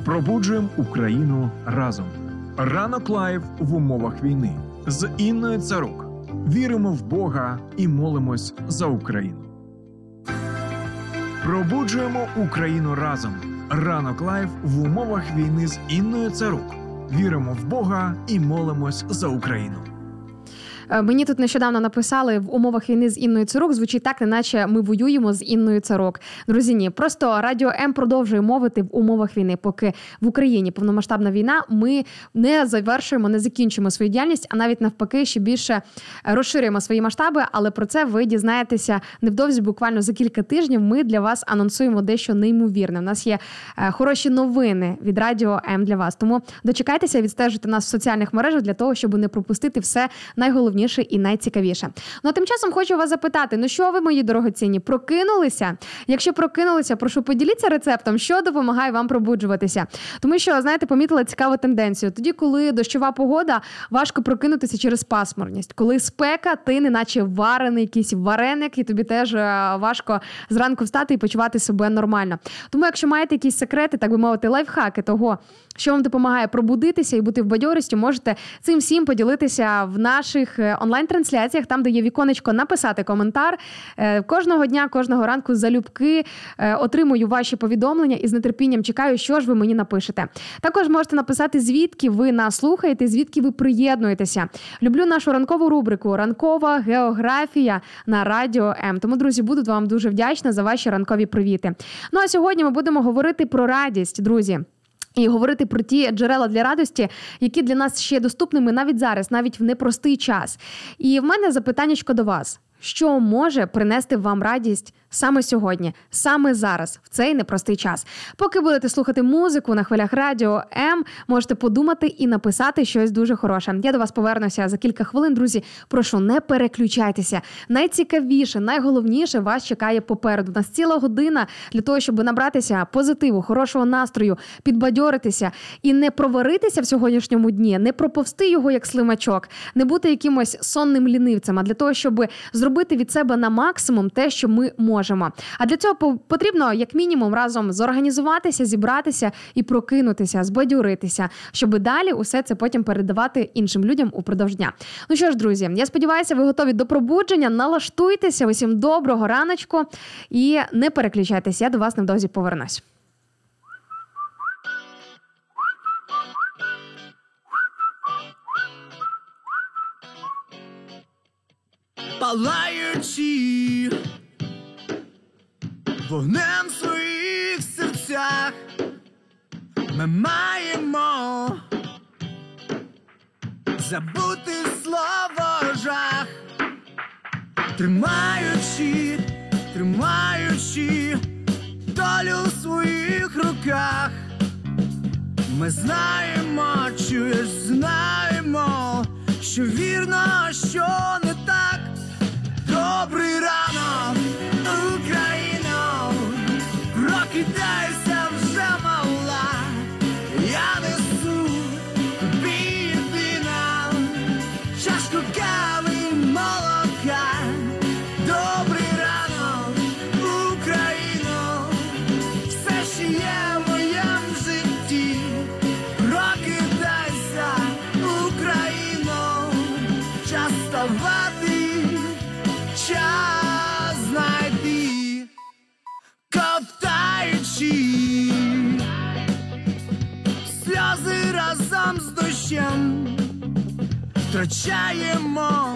Пробуджуємо Україну разом. Ранок лайв в умовах війни з Інною Царук. Віримо в Бога і молимось за Україну. Пробуджуємо Україну разом. Ранок лайв в умовах війни з Інною Царук. Віримо в Бога і молимось за Україну. Мені тут нещодавно написали, в умовах війни з Інною Царук звучить так, неначе ми воюємо з Інною Царук. Друзі, ні, просто Радіо М продовжує мовити в умовах війни. Поки в Україні повномасштабна війна, ми не завершуємо, не закінчуємо свою діяльність, а навіть навпаки ще більше розширюємо свої масштаби, але про це ви дізнаєтеся невдовзі, буквально за кілька тижнів ми для вас анонсуємо дещо неймовірне. У нас є хороші новини від Радіо М для вас, тому дочекайтеся, відстежуйте нас в соціальних мережах для того, щоб не пропустити все найголовніше і найцікавіше. Ну, а тим часом хочу вас запитати, ну що ви, мої дорогоцінні, прокинулися? Якщо прокинулися, прошу поділіться рецептом, що допомагає вам пробуджуватися. Тому що, знаєте, помітила цікаву тенденцію. Тоді, коли дощова погода, важко прокинутися через пасмурність. Коли спека, ти неначе варений якийсь вареник, і тобі теж важко зранку встати і почувати себе нормально. Тому, якщо маєте якісь секрети, так би мовити, лайфхаки того, що вам допомагає пробудитися і бути в бадьорості, можете цим всім поділитися в наших онлайн-трансляціях, там, де є віконечко «Написати коментар». Кожного дня, кожного ранку залюбки отримую ваші повідомлення і з нетерпінням чекаю, що ж ви мені напишете. Також можете написати, звідки ви нас слухаєте, звідки ви приєднуєтеся. Люблю нашу ранкову рубрику «Ранкова географія» на Радіо М. Тому, друзі, буду вам дуже вдячна за ваші ранкові привіти. Ну, а сьогодні ми будемо говорити про радість, друзі. І говорити про ті джерела для радості, які для нас ще доступними навіть зараз, навіть в непростий час. І в мене запитаннячко до вас. Що може принести вам радість саме сьогодні, саме зараз, в цей непростий час? Поки будете слухати музику на хвилях Радіо М, можете подумати і написати щось дуже хороше. Я до вас повернуся за кілька хвилин, друзі. Прошу, не переключайтеся. Найцікавіше, найголовніше вас чекає попереду. У нас ціла година для того, щоб набратися позитиву, хорошого настрою, підбадьоритися і не проваритися в сьогоднішньому дні, не проповсти його як слимачок, не бути якимось сонним лінивцем, а для того, щоб зробити від себе на максимум те, що ми можемо. А для цього потрібно, як мінімум, разом зорганізуватися, зібратися і прокинутися, збадьоритися, щоб далі усе це потім передавати іншим людям упродовж дня. Ну що ж, друзі, я сподіваюся, ви готові до пробудження, налаштуйтеся, усім доброго раночку і не переключайтеся, я до вас невдовзі повернусь. Палаючи вогнем в своїх серцях, ми маємо забути слово жах, тримаючи долю в своїх руках. Ми знаємо, чуєш, знаємо, що вірно, що не так. Добрий ранок, Україно, прокидайся вже, мала, я несу тобі єдина чашку кави, молока. Добрий ранок, Україно, все, що є в моєму житті. Прокидайся, Україно, час вставати, час знайти, ковтаючи сльози разом з дощем, втрачаємо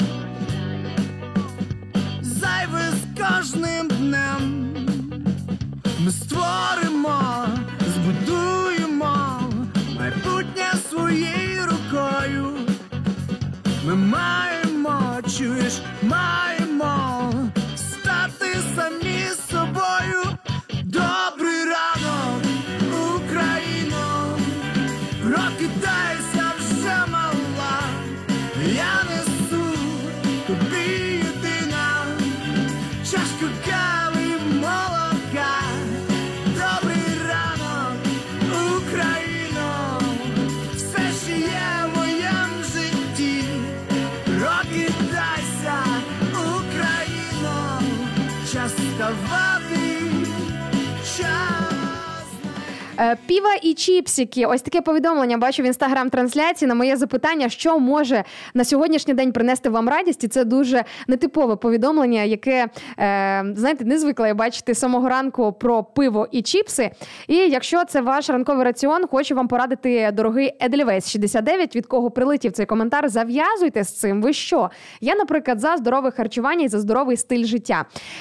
зайве з кожним днем. Ми створимо, збудуємо майбутнє своєю рукою. Ми маємо, чуєш, маємо стати самі собою. Добрий ранок, Україно, прокидайся вже, мала, я несу тобі єдина чашку кави, молока. Добрий ранок. Піва і чіпсики. Ось таке повідомлення бачу в інстаграм-трансляції на моє запитання, що може на сьогоднішній день принести вам радість. І це дуже нетипове повідомлення, яке, знаєте, не звикла я бачити з самого ранку про пиво і чіпси. І якщо це ваш ранковий раціон, хочу вам порадити дорогий Edelweiss 69, від кого прилетів цей коментар. Зав'язуйте з цим. Ви що? Я, наприклад, за здорове харчування і за здоровий стиль життя.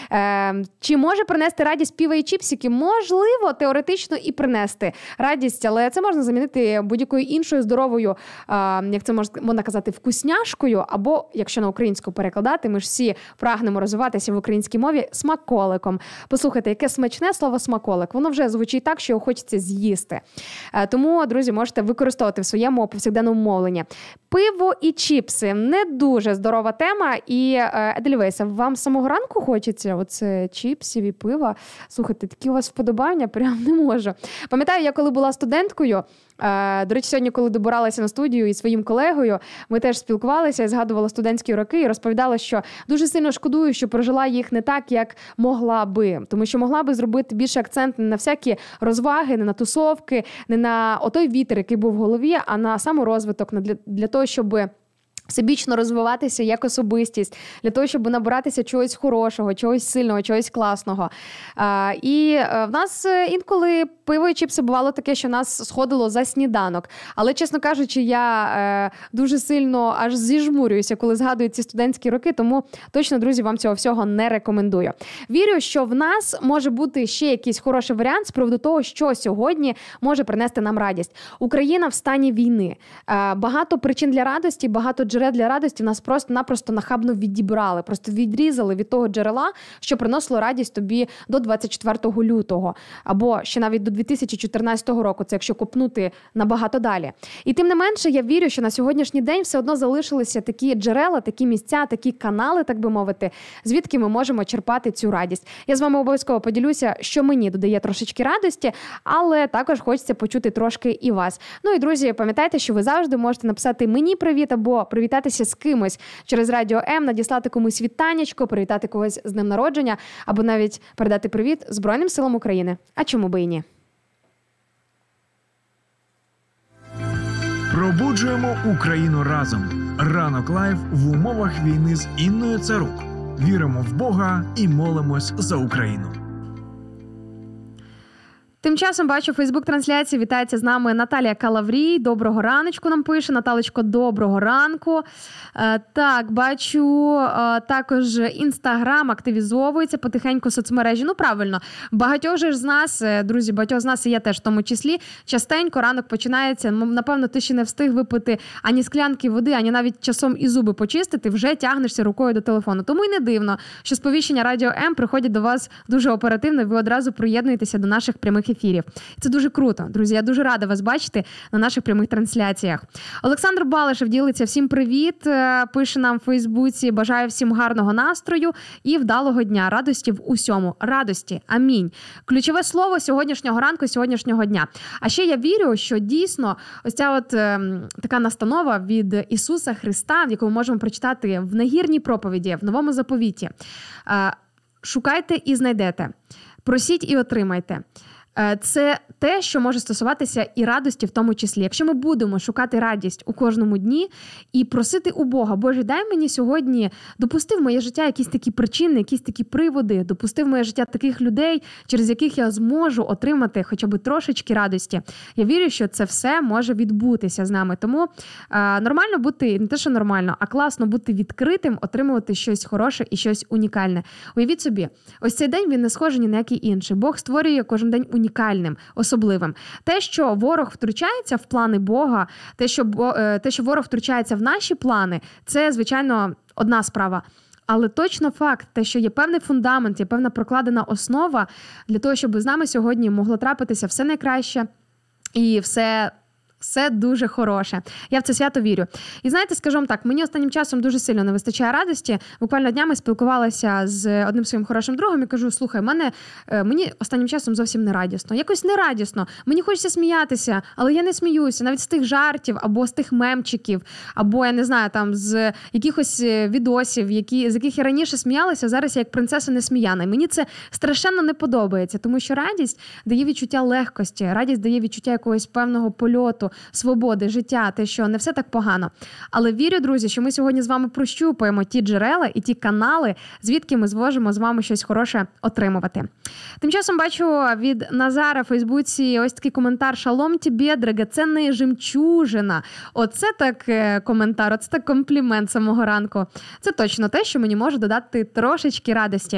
Чи може принести радість піва і чіпсики? Можливо, теоретично і принести радість, але це можна замінити будь-якою іншою здоровою, як це можна казати, вкусняшкою, або, якщо на українську перекладати, ми ж всі прагнемо розвиватися в українській мові, смаколиком. Послухайте, яке смачне слово смаколик. Воно вже звучить так, що його хочеться з'їсти. Тому, друзі, можете використовувати в своєму повсякденному мовленні. Пиво і чіпси – не дуже здорова тема. І, Edelweiss, вам з самого ранку хочеться оце чіпсів і пива? Слухайте, такі у вас вподобання, прям не можу. Пам'ятаю, я коли була студенткою, до речі, сьогодні, коли добиралася на студію із своїм колегою, ми теж спілкувалися, я згадувала студентські роки і розповідала, що дуже сильно шкодую, що прожила їх не так, як могла би. Тому що могла би зробити більше акцент не на всякі розваги, не на тусовки, не на отой вітер, який був в голові, а на саморозвиток, для того, щоб всебічно розвиватися як особистість, для того, щоб набиратися чогось хорошого, чогось сильного, чогось класного. І в нас інколи пиво і чіпси бувало таке, що нас сходило за сніданок. Але, чесно кажучи, я дуже сильно аж зіжмурююся, коли згадую ці студентські роки, тому точно, друзі, вам цього всього не рекомендую. Вірю, що в нас може бути ще якийсь хороший варіант з приводу того, що сьогодні може принести нам радість. Україна в стані війни. Багато причин для радості, багато джерел для радості нас просто-напросто нахабно відібрали, просто відрізали від того джерела, що приносило радість тобі до 24 лютого, або ще навіть до 2014 року, це якщо копнути набагато далі. І тим не менше, я вірю, що на сьогоднішній день все одно залишилися такі джерела, такі місця, такі канали, так би мовити, звідки ми можемо черпати цю радість. Я з вами обов'язково поділюся, що мені додає трошечки радості, але також хочеться почути трошки і вас. Ну і, друзі, пам'ятайте, що ви завжди можете написати мені привіт або привітатися з кимось через Радіо М, надіслати комусь вітанечко, привітати когось з днем народження, або навіть передати привіт Збройним силам України. А чому би і ні? Пробуджуємо Україну разом. Ранок лайв в умовах війни з Інною Царук. Віримо в Бога і молимось за Україну. Тим часом бачу Фейсбук-трансляції. Вітається з нами Наталія Калаврій. Доброго раночку нам пише. Наталечко, доброго ранку. Так, бачу, також Інстаграм активізовується потихеньку соцмережі. Ну, правильно. Багатьох же ж з нас, друзі, багатьох з нас, і я теж в тому числі, частенько ранок починається. Напевно, ти ще не встиг випити ані склянки води, ані навіть часом і зуби почистити, вже тягнешся рукою до телефону. Тому й не дивно, що сповіщення Радіо М приходять до вас дуже оперативно, і ви одразу приєднуєтеся до наших прямих ефірів. Це дуже круто. Друзі, я дуже рада вас бачити на наших прямих трансляціях. Олександр Балишев ділиться: всім привіт, пише нам в Фейсбуці, бажаю всім гарного настрою і вдалого дня, радості в усьому. Радості. Амінь. Ключове слово сьогоднішнього ранку, сьогоднішнього дня. А ще я вірю, що дійсно ось ця от така настанова від Ісуса Христа, в яку ми можемо прочитати в нагірній проповіді, в Новому заповіті. Шукайте і знайдете. Просіть і отримайте. Це те, що може стосуватися і радості в тому числі. Якщо ми будемо шукати радість у кожному дні і просити у Бога: Боже, дай мені сьогодні, допусти в моє життя якісь такі причини, якісь такі приводи, допусти в моє життя таких людей, через яких я зможу отримати хоча б трошечки радості. Я вірю, що це все може відбутися з нами. Тому нормально бути, не те, що нормально, а класно бути відкритим, отримувати щось хороше і щось унікальне. Уявіть собі, ось цей день, він не схожий ні на який інший. Бог створює кожен день унікальним, особливим. Те, що ворог втручається в плани Бога, те, що ворог втручається в наші плани, це, звичайно, одна справа. Але точно факт, те, що є певний фундамент, є певна прокладена основа для того, щоб з нами сьогодні могло трапитися все найкраще і все все дуже хороше. Я в це свято вірю. І знаєте, скажу вам так, мені останнім часом дуже сильно не вистачає радості. Буквально днями спілкувалася з одним своїм хорошим другом і кажу, слухай, мені останнім часом зовсім не радісно. Якось не радісно. Мені хочеться сміятися, але я не сміюся. Навіть з тих жартів, або з тих мемчиків, або, я не знаю, там, з якихось відосів, з яких я раніше сміялася, зараз я як принцеса несміяна. І мені це страшенно не подобається, тому що радість дає відчуття легкості, радість дає відчуття якогось певного польоту, свободи, життя, те, що не все так погано. Але вірю, друзі, що ми сьогодні з вами прощупаємо ті джерела і ті канали, звідки ми зможемо з вами щось хороше отримувати. Тим часом бачу від Назара в Фейсбуці ось такий коментар: «Шалом тобі, драгоценна жемчужина». Оце так коментар, оце так комплімент самого ранку. Це точно те, що мені може додати трошечки радості.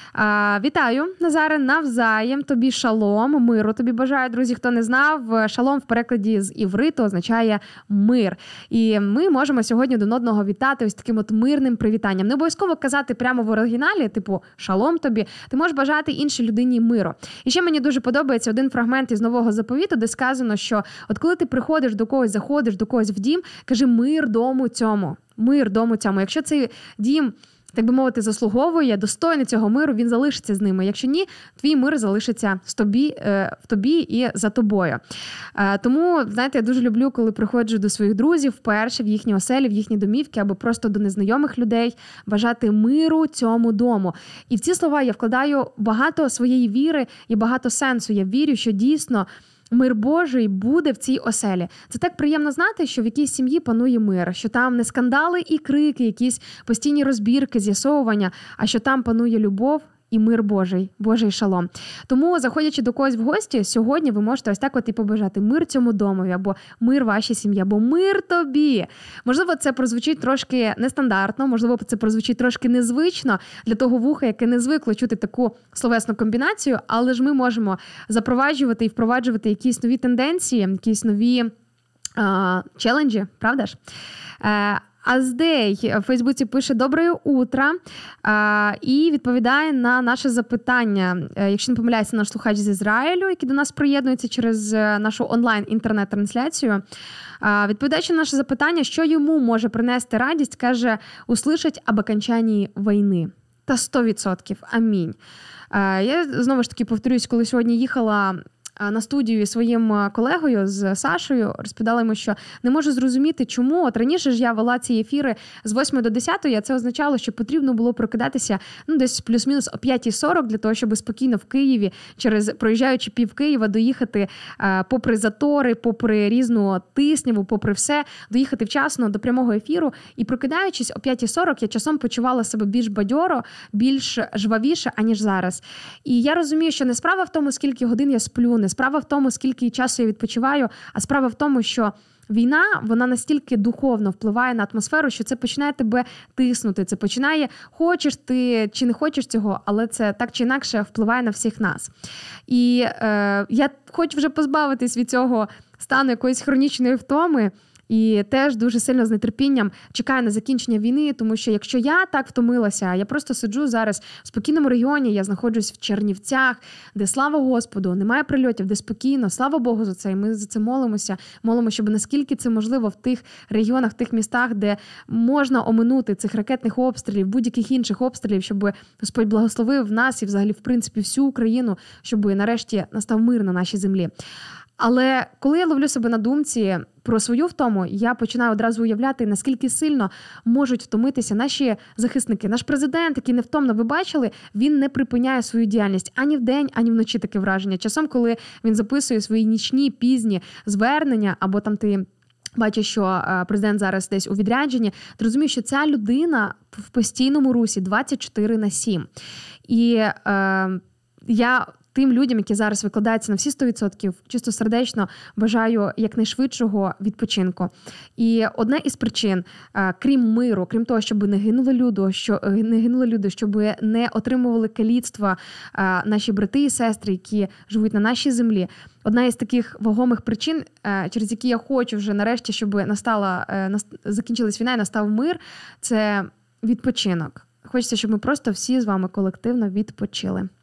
Вітаю, Назаре, навзаєм, тобі шалом, миру тобі бажаю, друзі. Хто не знав, шалом в перекладі з івриту означає мир. І ми можемо сьогодні один одного вітати ось таким от мирним привітанням. Не обов'язково казати прямо в оригіналі, типу шалом тобі, ти можеш бажати іншій людині миру. І ще мені дуже подобається один фрагмент із Нового Заповіту, де сказано, що от коли ти приходиш до когось, заходиш до когось в дім, кажи мир дому цьому. Мир дому цьому. Якщо цей дім, так би мовити, заслуговує, достойний цього миру, він залишиться з ними. Якщо ні, твій мир залишиться в тобі і за тобою. Тому, знаєте, я дуже люблю, коли приходжу до своїх друзів вперше в їхні оселі, в їхні домівки, або просто до незнайомих людей, бажати миру цьому дому. І в ці слова я вкладаю багато своєї віри і багато сенсу. Я вірю, що дійсно мир Божий буде в цій оселі. Це так приємно знати, що в якійсь сім'ї панує мир, що там не скандали і крики, якісь постійні розбірки, з'ясовування, а що там панує любов і мир Божий, Божий шалом. Тому, заходячи до когось в гості, сьогодні ви можете ось так от і побажати мир цьому домові, або мир вашій сім'ї, або мир тобі. Можливо, це прозвучить трошки нестандартно, можливо, це прозвучить трошки незвично для того вуха, яке не звикло чути таку словесну комбінацію, але ж ми можемо запроваджувати і впроваджувати якісь нові тенденції, якісь нові челенджі, правда ж? Аздей в Фейсбуці пише «Доброе утро» і відповідає на наше запитання. Якщо не помиляється, наш слухач з Ізраїлю, який до нас приєднується через нашу онлайн-інтернет-трансляцію. Відповідаючи на наше запитання, що йому може принести радість, каже, услышать об окончании війни. Та 100%. Амінь. Я знову ж таки повторюсь, коли сьогодні їхала на студію своїм колегою з Сашою, розповідала йому, що не можу зрозуміти, чому. От раніше ж я вела ці ефіри з 8 до 10, а це означало, що потрібно було прокидатися десь плюс-мінус о 5:40 для того, щоб спокійно в Києві, проїжджаючи пів Києва, доїхати попри затори, попри різну тисняву, попри все, доїхати вчасно до прямого ефіру. І прокидаючись о 5:40, я часом почувала себе більш бадьоро, більш жвавіше, аніж зараз. І я розумію, що не справа в тому, скільки годин я сплю, не справа в тому, скільки часу я відпочиваю, а справа в тому, що війна, вона настільки духовно впливає на атмосферу, що це починає тебе тиснути, це починає, хочеш ти чи не хочеш цього, але це так чи інакше впливає на всіх нас. І я хочу вже позбавитись від цього стану якоїсь хронічної втоми, і теж дуже сильно з нетерпінням чекаю на закінчення війни, тому що якщо я так втомилася, я просто сиджу зараз в спокійному регіоні, я знаходжусь в Чернівцях, де, слава Господу, немає прильотів, де спокійно, слава Богу за це, і ми за це молимося, щоб наскільки це можливо в тих регіонах, в тих містах, де можна оминути цих ракетних обстрілів, будь-яких інших обстрілів, щоб Господь благословив нас і взагалі, в принципі, всю Україну, щоб нарешті настав мир на нашій землі. Але коли я ловлю себе на думці про свою втому, я починаю одразу уявляти, наскільки сильно можуть втомитися наші захисники. Наш президент, який невтомно, ви бачили, він не припиняє свою діяльність ані вдень, ані вночі, таке враження. Часом, коли він записує свої нічні, пізні звернення, або там ти бачиш, що президент зараз десь у відрядженні, ти розумієш, що ця людина в постійному русі 24/7. І я тим людям, які зараз викладаються на всі 100%, чисто сердечно бажаю якнайшвидшого відпочинку. І одна із причин, крім миру, крім того, щоб не гинули люди, щоб не отримували каліцтва наші брати і сестри, які живуть на нашій землі, одна із таких вагомих причин, через які я хочу вже нарешті, щоб закінчилась війна і настав мир, це відпочинок. Хочеться, щоб ми просто всі з вами колективно відпочили.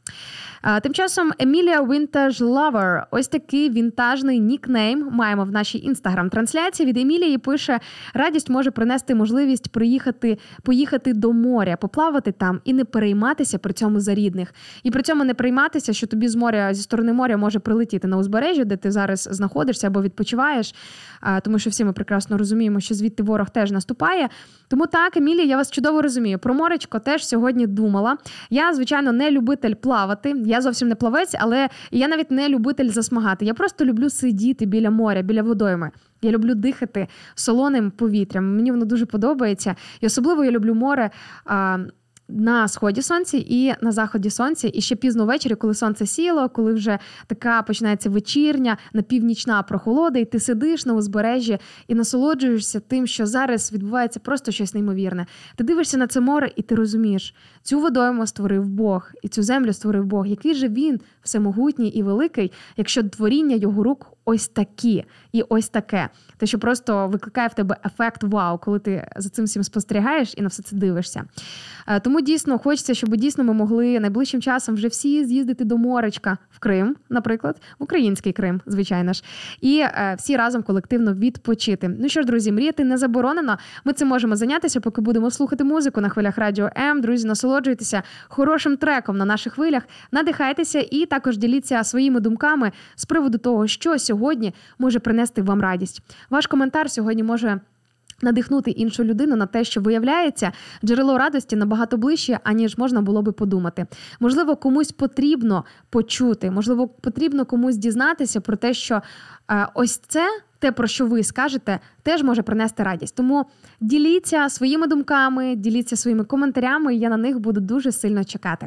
Тим часом Емілія Vintage Lover. Ось такий вінтажний нікнейм маємо в нашій інстаграм-трансляції. Від Емілії пише: радість може принести можливість поїхати до моря, поплавати там і не перейматися при цьому за рідних. І при цьому не перейматися, що тобі зі сторони моря може прилетіти на узбережжя, де ти зараз знаходишся або відпочиваєш, тому що всі ми прекрасно розуміємо, що звідти ворог теж наступає. Тому так, Емілія, я вас чудово розумію. Про моречко теж сьогодні думала. Я, звичайно, не любитель плавати. Я зовсім не плавець, але я навіть не любитель засмагати. Я просто люблю сидіти біля моря, біля водойми. Я люблю дихати солоним повітрям. Мені воно дуже подобається. І особливо я люблю море на сході сонця і на заході сонця. І ще пізно ввечері, коли сонце сіло, коли вже така починається вечірня, напівнічна прохолода, і ти сидиш на узбережжі і насолоджуєшся тим, що зараз відбувається просто щось неймовірне. Ти дивишся на це море і ти розумієш, цю водойму створив Бог, і цю землю створив Бог. Який же він всемогутній і великий, якщо творіння його рук ось такі і ось таке. Те, що просто викликає в тебе ефект вау, коли ти за цим всім спостерігаєш і на все це дивишся. Тому дійсно хочеться, щоб дійсно ми могли найближчим часом вже всі з'їздити до моречка в Крим, наприклад, в український Крим, звичайно ж, і всі разом колективно відпочити. Ну що ж, друзі, мріяти не заборонено. Ми цим можемо зайнятися, поки будемо слухати музику на хвилях Радіо М. Друзі, насолоджуйтеся хорошим треком на наших хвилях, надихайтеся і також діліться своїми думками з приводу того, що сьогодні може принести вам радість. Ваш коментар сьогодні може надихнути іншу людину на те, що, виявляється, джерело радості набагато ближче, аніж можна було би подумати. Можливо, комусь потрібно почути, можливо, потрібно комусь дізнатися про те, що ось це, те, про що ви скажете, теж може принести радість. Тому діліться своїми думками, діліться своїми коментарями, і я на них буду дуже сильно чекати.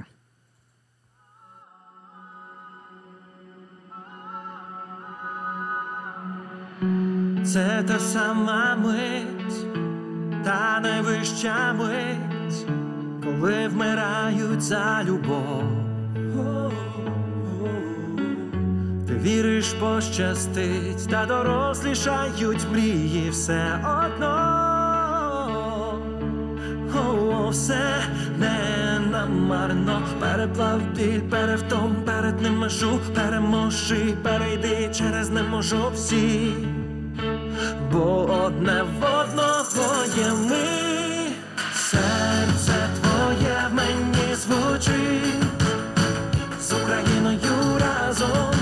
Це та сама мить, та найвища мить, коли вмирають за любов. Ти віриш, пощастить, та дорослішають мрії все одно. Все не намарно, переплав біль, перевтом, перетни межу, переможи, перейди через не можу всі. Бо одне в одного є ми, серце твоє в мені звучить, з Україною разом,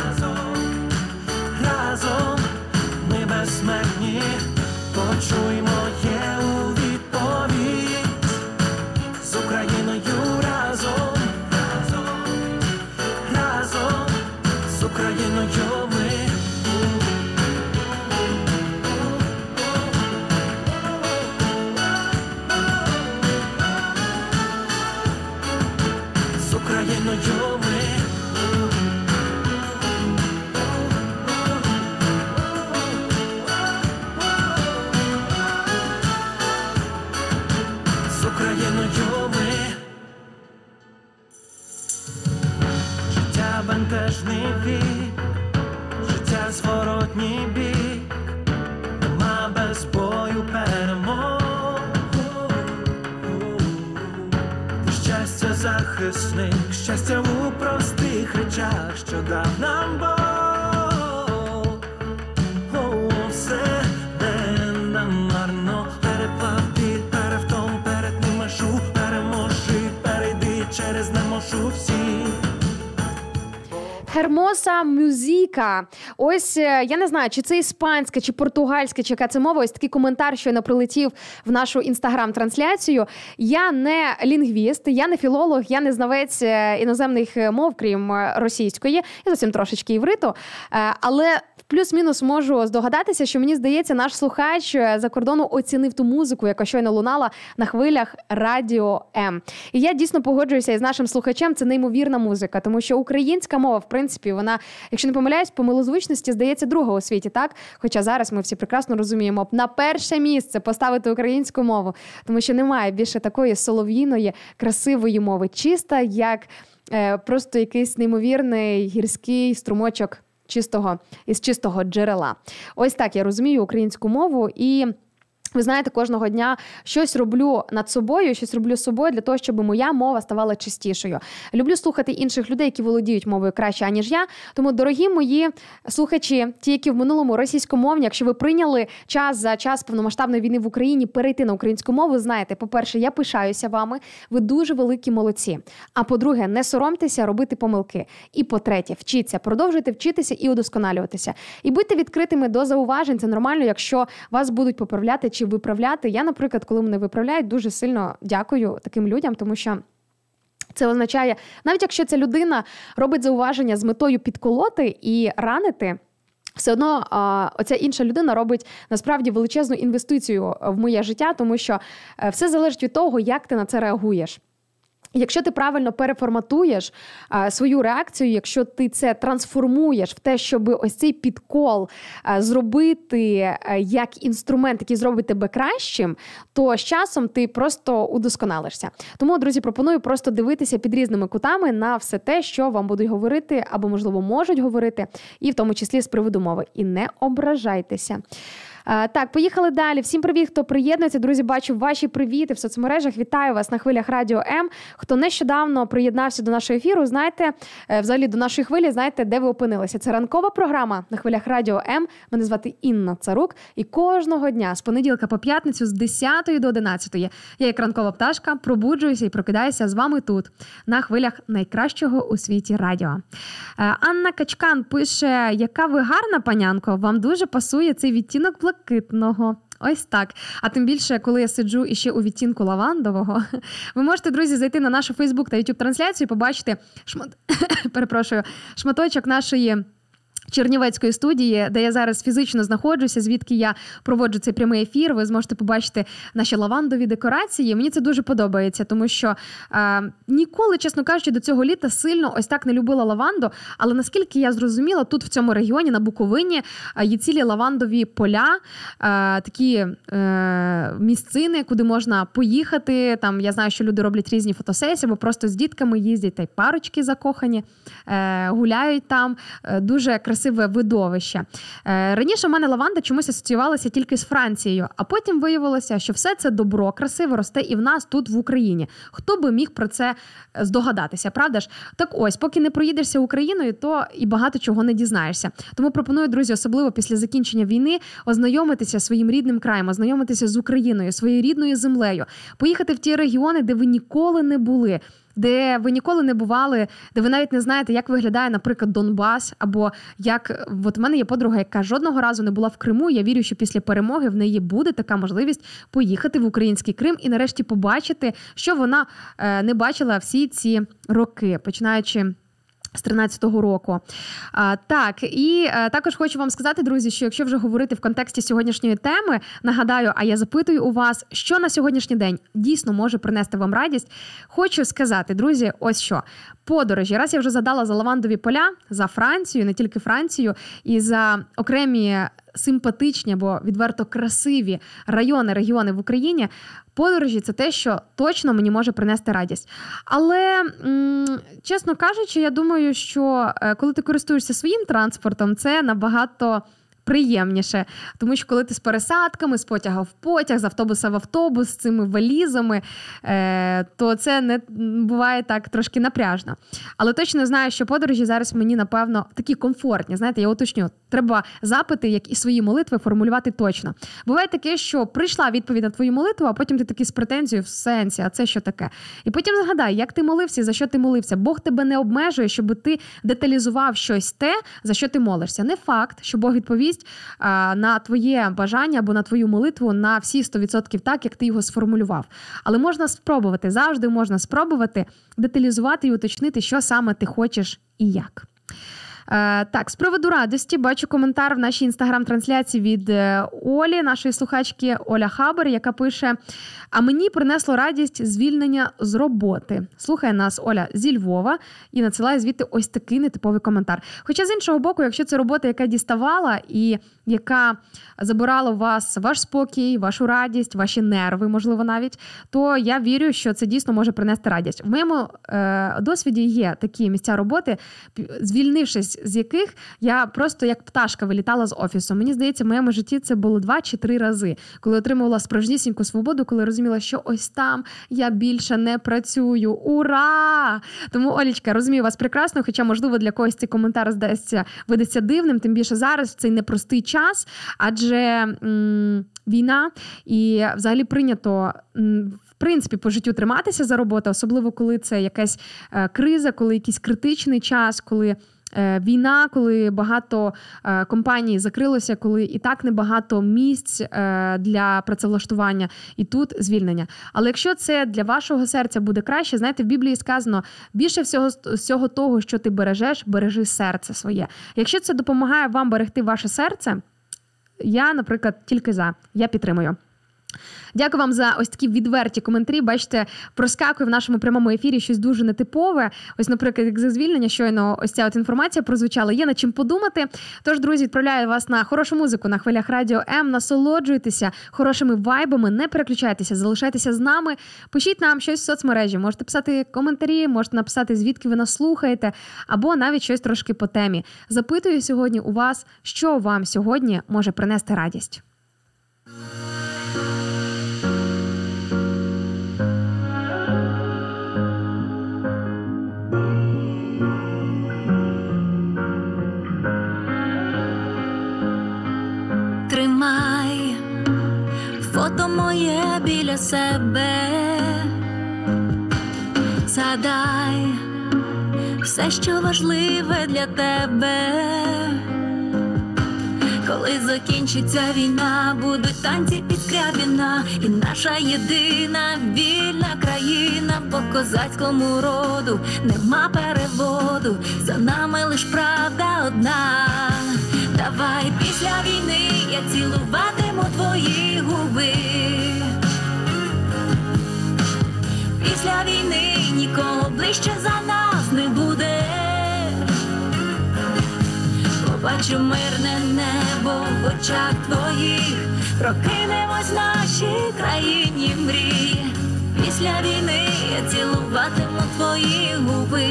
разом, ми безсмертні, почуй моє у відповідь, з Україною разом, разом, з Україною ми. Життя бентежний вік, життя зворотній бік, нема без бою перемог. Щастя захисник, щастя у простих речах, що дав нам Бог. Все не намарно, переплав біль, перевтом, перетни межу, переможи, перейди через не можу всі. Hermosa Musica. Ось, я не знаю, чи це іспанська, чи португальська, чи яка це мова. Ось такий коментар щойно прилетів в нашу інстаграм-трансляцію. Я не лінгвіст, я не філолог, я не знавець іноземних мов, крім російської. Я зовсім трошечки івриту. Але плюс-мінус можу здогадатися, що, мені здається, наш слухач за кордону оцінив ту музику, яка щойно лунала на хвилях Радіо М. І я дійсно погоджуюся із нашим слухачем, це неймовірна музика, тому що українська мова, в принципі, вона, якщо не помиляюсь, по милозвучності, здається, друга у світі, так? Хоча зараз ми всі прекрасно розуміємо, на перше місце поставити українську мову, тому що немає більше такої солов'їної, красивої мови, чиста, як просто якийсь неймовірний гірський струмочок із чистого джерела. Ось так я розумію українську мову, і ви знаєте, кожного дня щось роблю над собою, щось роблю з собою для того, щоб моя мова ставала чистішою. Люблю слухати інших людей, які володіють мовою краще, аніж я. Тому, дорогі мої слухачі, ті, які в минулому російськомовні, якщо ви прийняли за час повномасштабної війни в Україні перейти на українську мову, знаєте, по-перше, я пишаюся вами, ви дуже великі молодці. А по-друге, не соромтеся робити помилки. І по-третє, вчіться, продовжуйте вчитися і удосконалюватися. І будьте відкритими до зауважень, це нормально, якщо вас будуть поправляти чи виправляти. Я, наприклад, коли мене виправляють, дуже сильно дякую таким людям, тому що це означає, навіть якщо ця людина робить зауваження з метою підколоти і ранити, все одно оця інша людина робить насправді величезну інвестицію в моє життя, тому що все залежить від того, як ти на це реагуєш. Якщо ти правильно переформатуєш свою реакцію, якщо ти це трансформуєш в те, щоб ось цей підкол зробити як інструмент, який зробить тебе кращим, то з часом ти просто удосконалишся. Тому, друзі, пропоную просто дивитися під різними кутами на все те, що вам будуть говорити або, можливо, можуть говорити, і в тому числі з приводу мови. І не ображайтеся. Так, поїхали далі. Всім привіт, хто приєднується. Друзі, бачу ваші привіти в соцмережах. Вітаю вас на хвилях Радіо М. Хто нещодавно приєднався до нашого ефіру, знаєте, взагалі до нашої хвилі, знаєте, де ви опинилися. Це ранкова програма на хвилях Радіо М. Мене звати Інна Царук. І кожного дня, з понеділка по п'ятницю, з 10 до 11, я як ранкова пташка пробуджуюся і прокидаюся з вами тут, на хвилях найкращого у світі радіо. Анна Качкан пише: яка ви гарна, панянко, вам дуже пасує цей відтінок блакитного. Ось так. А тим більше, коли я сиджу іще у відтінку лавандового. Ви можете, друзі, зайти на нашу Фейсбук та Ютуб трансляцію і побачити шматочок нашої Чернівецької студії, де я зараз фізично знаходжуся, звідки я проводжу цей прямий ефір. Ви зможете побачити наші лавандові декорації. Мені це дуже подобається, тому що ніколи, чесно кажучи, до цього літа сильно ось так не любила лаванду, але наскільки я зрозуміла, тут в цьому регіоні, на Буковині, є цілі лавандові поля, такі місцини, куди можна поїхати. Там я знаю, що люди роблять різні фотосесії, або просто з дітками їздять, та й парочки закохані, гуляють там. Дуже красиве видовище. Раніше в мене лаванда чомусь асоціювалася тільки з Францією, а потім виявилося, що все це добро, красиво росте і в нас тут в Україні. Хто би міг про це здогадатися, правда ж? Так ось, поки не проїдешся Україною, то і багато чого не дізнаєшся. Тому пропоную, друзі, особливо після закінчення війни, ознайомитися своїм рідним краєм, ознайомитися з Україною, своєю рідною землею, поїхати в ті регіони, де ви ніколи не були, де ви ніколи не бували, де ви навіть не знаєте, як виглядає, наприклад, Донбас, або як... От у мене є подруга, яка жодного разу не була в Криму, я вірю, що після перемоги в неї буде така можливість поїхати в український Крим і нарешті побачити, що вона не бачила всі ці роки, починаючи з 13-го року. Так, і також хочу вам сказати, друзі, що якщо вже говорити в контексті сьогоднішньої теми, нагадаю, а я запитую у вас, що на сьогоднішній день дійсно може принести вам радість. Хочу сказати, друзі, ось що. Подорожі. Раз я вже задала за лавандові поля, за Францію, не тільки Францію, і за окремі симпатичні або відверто красиві регіони в Україні, подорожі – це те, що точно мені може принести радість. Але, чесно кажучи, я думаю, що коли ти користуєшся своїм транспортом, це набагато приємніше. Тому що коли ти з пересадками, з потяга в потяг, з автобуса в автобус, з цими валізами, то це не буває так трошки напряжно. Але точно знаю, що подорожі зараз мені, напевно, такі комфортні. Знаєте, я уточню, треба запити, як і свої молитви, формулювати точно. Буває таке, що прийшла відповідь на твою молитву, а потім ти такий з претензією в сенсі, а це що таке? І потім згадай, як ти молився і за що ти молився. Бог тебе не обмежує, щоб ти деталізував щось те, за що ти молишся. Не факт, що Бог відповість на твоє бажання або на твою молитву на всі 100% так, як ти його сформулював. Але можна спробувати, завжди можна спробувати деталізувати і уточнити, що саме ти хочеш і як. Так, з приводу радості, бачу коментар в нашій інстаграм-трансляції від Олі, нашої слухачки Оля Хабер, яка пише: а мені принесло радість звільнення з роботи. Слухає нас Оля зі Львова і надсилає звідти ось такий нетиповий коментар. Хоча з іншого боку, якщо це робота, яка діставала і яка забирала у вас ваш спокій, вашу радість, ваші нерви, можливо, навіть, то я вірю, що це дійсно може принести радість. В моєму досвіді є такі місця роботи, звільнившись поділюсь, з яких я просто як пташка вилітала з офісу. Мені здається, в моєму житті це було 2 чи 3 рази, коли отримувала справжнісіньку свободу, коли розуміла, що ось там я більше не працюю. Ура! Тому, Олічка, розумію вас прекрасно, хоча, можливо, для когось цей коментар видасться дивним, тим більше зараз, в цей непростий час, адже війна і взагалі прийнято в принципі по життю триматися за роботу, особливо коли це якась криза, коли якийсь критичний час, коли війна, коли багато компаній закрилося, коли і так небагато місць для працевлаштування, і тут звільнення. Але якщо це для вашого серця буде краще, знаєте, в Біблії сказано, більше всього того, що ти бережеш, бережи серце своє. Якщо це допомагає вам берегти ваше серце, я, наприклад, тільки за. Я підтримую. Дякую вам за ось такі відверті коментарі. Бачите, проскакує в нашому прямому ефірі щось дуже нетипове. Ось, наприклад, як за звільнення, щойно ось ця от інформація прозвучала. Є над чим подумати. Тож, друзі, відправляю вас на хорошу музику на хвилях Радіо М. Насолоджуйтеся хорошими вайбами, не переключайтеся, залишайтеся з нами. Пишіть нам щось в соцмережі. Можете писати коментарі, можете написати, звідки ви нас слухаєте, або навіть щось трошки по темі. Запитую сьогодні у вас, що вам сьогодні може принести радість. Тримай фото моє біля себе, згадай все, що важливе для тебе. Коли закінчиться війна, будуть танці під Скрябіна, і наша єдина вільна країна. По козацькому роду нема переводу, за нами лиш правда одна. Давай після війни я цілуватиму твої губи. Після війни нікого ближче за нас не буде. Побачу мирне небо в очах твоїх, прокинемось в нашій країні мрій. Після війни я цілуватиму твої губи.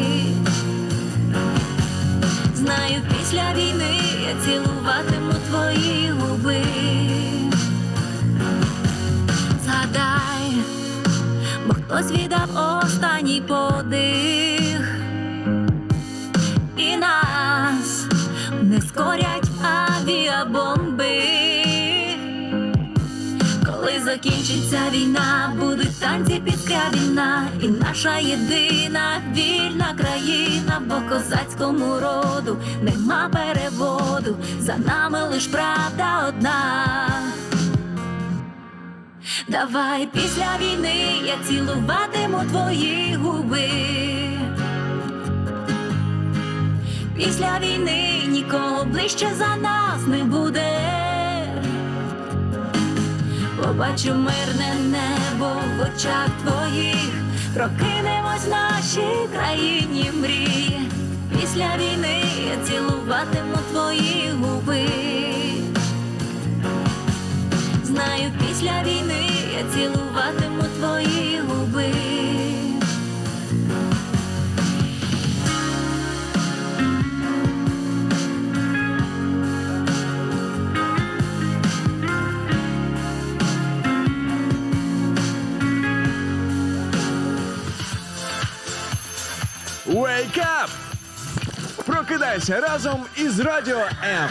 Знаю, після війни я цілуватиму твої губи. Згадай, бо хтось віддав останній подих, і нас не скорять авіабомби. Коли закінчиться війна, будуть танці під Скрябіна, і наша єдина вільна країна. По козацькому роду нема переводу, за нами лиш правда одна. Давай після війни я цілуватиму твої губи. Після війни нікого ближче за нас не буде. Побачу мирне небо в очах твоїх, прокинемось в нашій країні мрій. Після війни я цілуватиму твої губи. Знаю, після війни я цілуватиму твої губи. Wake up! Прокидайся разом із Радіо М.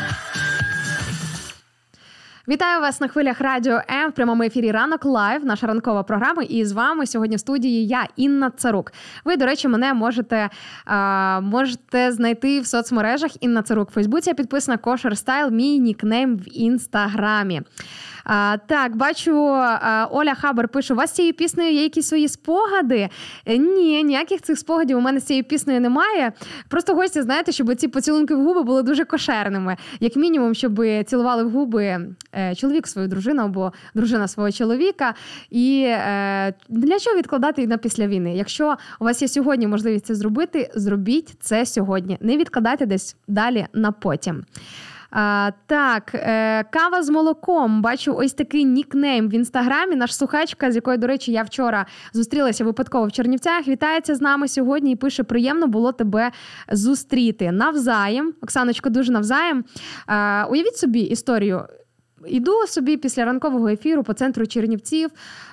Вітаю вас на хвилях Радіо М в прямому ефірі «Ранок Лайв», наша ранкова програма. І з вами сьогодні в студії я, Інна Царук. Ви, до речі, мене можете знайти в соцмережах. Інна Царук в Фейсбуці, я підписана Кошер Стайл, мій нікнейм в Інстаграмі. Так, бачу, Оля Хабер пише, у вас з цією піснею є якісь свої спогади? Ні, ніяких цих спогадів у мене з цією піснею немає. Просто гості, знаєте, щоб ці поцілунки в губи були дуже кошерними. Як мінімум, щоб цілували в губи чоловік свою дружину або дружина свого чоловіка. І для чого відкладати на після війни? Якщо у вас є сьогодні можливість це зробити, зробіть це сьогодні. Не відкладайте десь далі на потім. Так, кава з молоком. Бачу ось такий нікнейм в Інстаграмі. Наш слухачка, з якою, до речі, я вчора зустрілася випадково в Чернівцях, вітається з нами сьогодні і пише: приємно було тебе зустріти. Навзаєм. Оксаночко, дуже навзаєм. Уявіть собі історію. Іду собі після ранкового ефіру по центру Чернівців,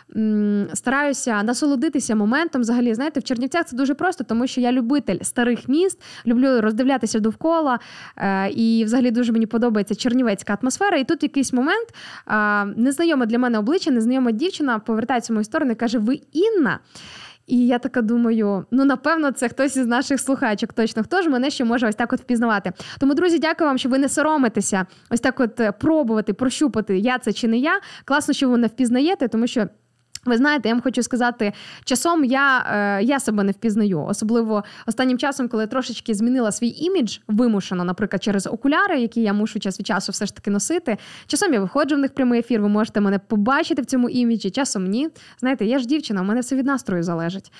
стараюся насолодитися моментом. Взагалі, знаєте, в Чернівцях це дуже просто, тому що я любитель старих міст, люблю роздивлятися довкола, і взагалі дуже мені подобається чернівецька атмосфера. І тут в якийсь момент незнайоме для мене обличчя, незнайома дівчина повертається в мою сторону і каже: ви Інна? І я така думаю, напевно, це хтось із наших слухачок. Точно, хто ж мене ще може ось так от впізнавати. Тому, друзі, дякую вам, що ви не соромитеся ось так от пробувати, прощупати, я це чи не я. Класно, що ви мене впізнаєте, тому що ви знаєте, я вам хочу сказати, часом я себе не впізнаю. Особливо останнім часом, коли я трошечки змінила свій імідж, вимушено, наприклад, через окуляри, які я мушу час від часу все ж таки носити. Часом я виходжу в них в прямий ефір, ви можете мене побачити в цьому іміджі, часом ні. Знаєте, я ж дівчина, у мене все від настрою залежить.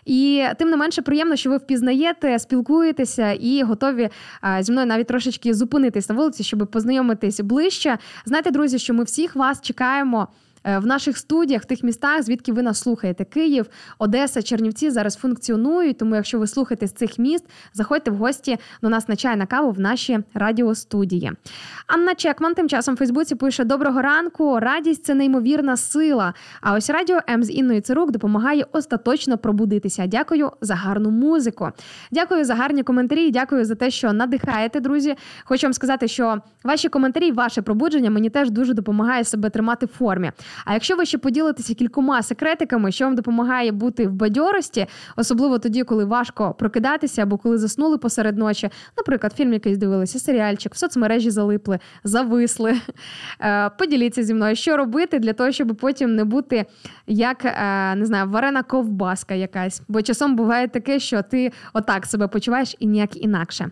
І тим не менше приємно, що ви впізнаєте, спілкуєтеся і готові зі мною навіть трошечки зупинитись на вулиці, щоб познайомитись ближче. Знаєте, друзі, що ми всіх вас чекаємо в наших студіях, в тих містах, звідки ви нас слухаєте. Київ, Одеса, Чернівці зараз функціонують, тому якщо ви слухаєте з цих міст, заходьте в гості до нас на чай, на каву в наші радіостудії. Анна Чекман тим часом в Фейсбуці пише: доброго ранку, радість – це неймовірна сила. А ось Радіо М з Інною Цирук допомагає остаточно пробудитися. Дякую за гарну музику. Дякую за гарні коментарі, дякую за те, що надихаєте, друзі. Хочу вам сказати, що ваші коментарі, ваше пробудження мені теж дуже допомагає себе тримати в формі. А якщо ви ще поділитеся кількома секретиками, що вам допомагає бути в бадьорості, особливо тоді, коли важко прокидатися або коли заснули посеред ночі, наприклад, фільм якийсь дивилися, серіальчик, в соцмережі залипли, зависли, поділіться зі мною, що робити для того, щоб потім не бути як, не знаю, варена ковбаска якась. Бо часом буває таке, що ти отак себе почуваєш і ніяк інакше.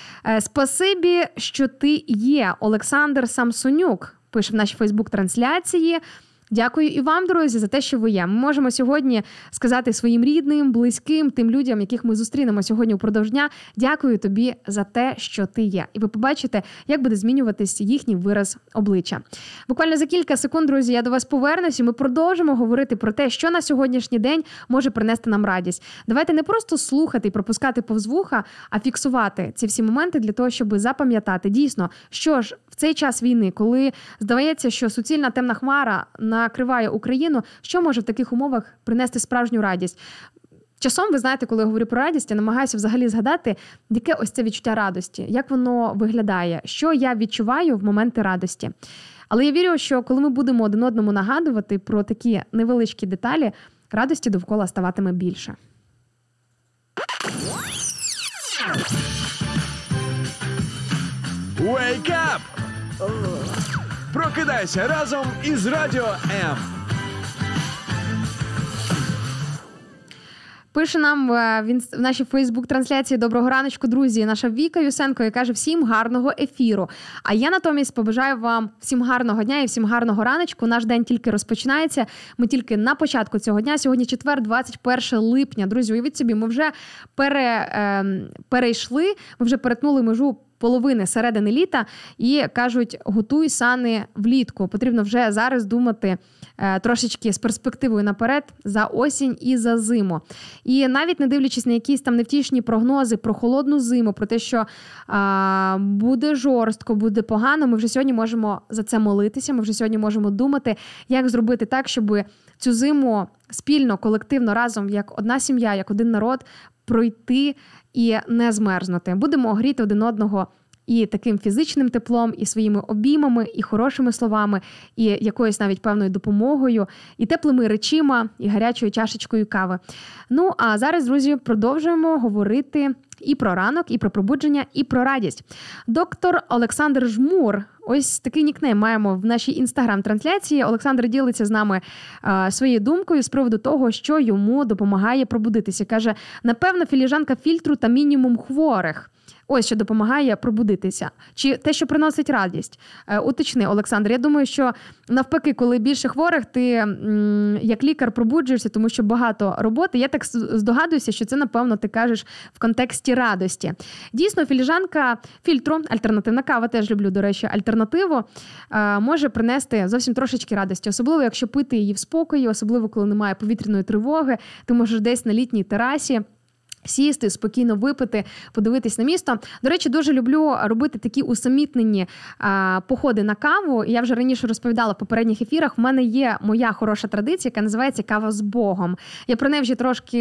Спасибі, що ти є. Олександр Самсонюк пише в нашій Фейсбук-трансляції. Дякую і вам, друзі, за те, що ви є. Ми можемо сьогодні сказати своїм рідним, близьким, тим людям, яких ми зустрінемо сьогодні упродовж дня: дякую тобі за те, що ти є. І ви побачите, як буде змінюватись їхній вираз обличчя. Буквально за кілька секунд, друзі, я до вас повернусь, і ми продовжимо говорити про те, що на сьогоднішній день може принести нам радість. Давайте не просто слухати і пропускати повз вуха, а фіксувати ці всі моменти для того, щоб запам'ятати дійсно, що ж в цей час війни, коли здається, що суцільна темна хмара накриває Україну, що може в таких умовах принести справжню радість? Часом, ви знаєте, коли я говорю про радість, я намагаюся взагалі згадати, яке ось це відчуття радості, як воно виглядає, що я відчуваю в моменти радості. Але я вірю, що коли ми будемо один одному нагадувати про такі невеличкі деталі, радості довкола ставатиме більше. Wake up! Прокидайся разом із Радіо М. Пише нам в нашій Фейсбук-трансляції: доброго раночку, друзі, наша Віка Юсенко, і каже: всім гарного ефіру. А я натомість побажаю вам всім гарного дня і всім гарного раночку. Наш день тільки розпочинається. Ми тільки на початку цього дня. Сьогодні четвер, 21 липня. Друзі, уявіть собі, ми вже перейшли, ми вже перетнули межу половини середини літа і кажуть: готуй сани влітку. Потрібно вже зараз думати трошечки з перспективою наперед за осінь і за зиму. І навіть не дивлячись на якісь там невтішні прогнози про холодну зиму, про те, що буде жорстко, буде погано, ми вже сьогодні можемо за це молитися, ми вже сьогодні можемо думати, як зробити так, щоб цю зиму спільно, колективно, разом, як одна сім'я, як один народ, пройти і не змерзнути. Будемо гріти один одного і таким фізичним теплом, і своїми обіймами, і хорошими словами, і якоюсь навіть певною допомогою, і теплими речима, і гарячою чашечкою кави. Ну, а зараз, друзі, продовжуємо говорити і про ранок, і про пробудження, і про радість. Доктор Олександр Жмур, ось такий нікнейм маємо в нашій інстаграм-трансляції. Олександр ділиться з нами своєю думкою з приводу того, що йому допомагає пробудитися. Каже: напевно, філіжанка фільтру та мінімум хворих. Ось що допомагає пробудитися. Чи те, що приносить радість? Уточни, Олександр. Я думаю, що навпаки, коли більше хворих, ти як лікар пробуджуєшся, тому що багато роботи. Я так здогадуюся, що це, напевно, ти кажеш в контексті радості. Дійсно, філіжанка фільтру, альтернативна кава, теж люблю, до речі, альтернативу, може принести зовсім трошечки радості. Особливо, якщо пити її в спокої, особливо, коли немає повітряної тривоги, ти можеш десь на літній терасі сісти, спокійно випити, подивитись на місто. До речі, дуже люблю робити такі усамітнені походи на каву. Я вже раніше розповідала в попередніх ефірах. В мене є моя хороша традиція, яка називається «Кава з Богом». Я про неї вже